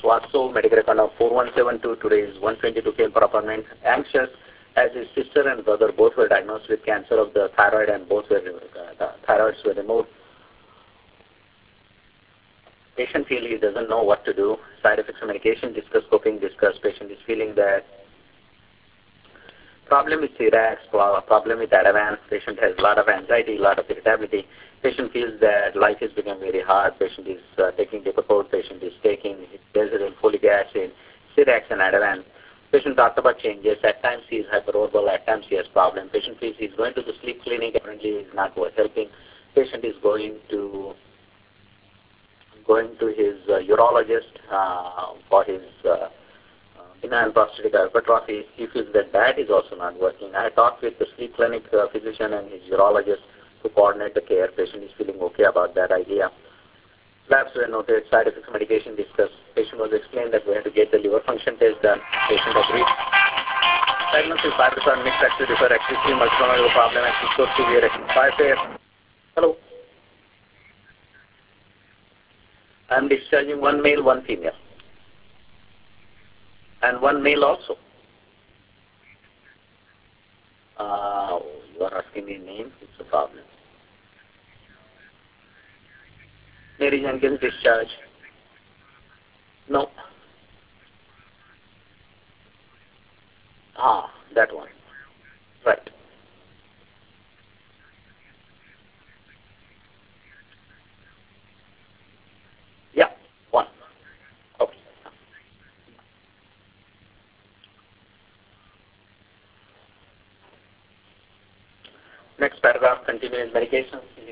Vasu, medical record of 4172. Today is 122 came for appointment. Anxious as his sister and brother both were diagnosed with cancer of the thyroid and both were the thyroids were removed. Patient feels he doesn't know what to do. Side effects of medication, discuss coping, discuss. Patient is feeling that problem with Cirax, problem with Ativan. Patient has a lot of anxiety, a lot of irritability. Patient feels that life is becoming very hard. Patient is taking Depakote. Patient is taking Desiril, folic acid, Cirax and Ativan. Patient talked about changes. At times he is hyperorbal. At times he has problem. Patient feels he is going to the sleep clinic. Apparently is not helping. Patient is going to his urologist for his benign prostatic hypertrophy. He feels that is also not working. I talked with the sleep clinic physician and his urologist to coordinate the care. Patient is feeling okay about that idea. Labs were noted, side effects of medication discussed. Patient was explained that we had to get the liver function test done. Patient agreed. Diagnosis bypass mixed axis defer excessive multiple myeloma problem and so severe. 5 Hello. I am discharging one male, one female. And one male also. You are asking me name? It's a problem. Mary Jenkins discharge. No. That one. Right. Yeah, one. Okay. Next paragraph, continuous medications.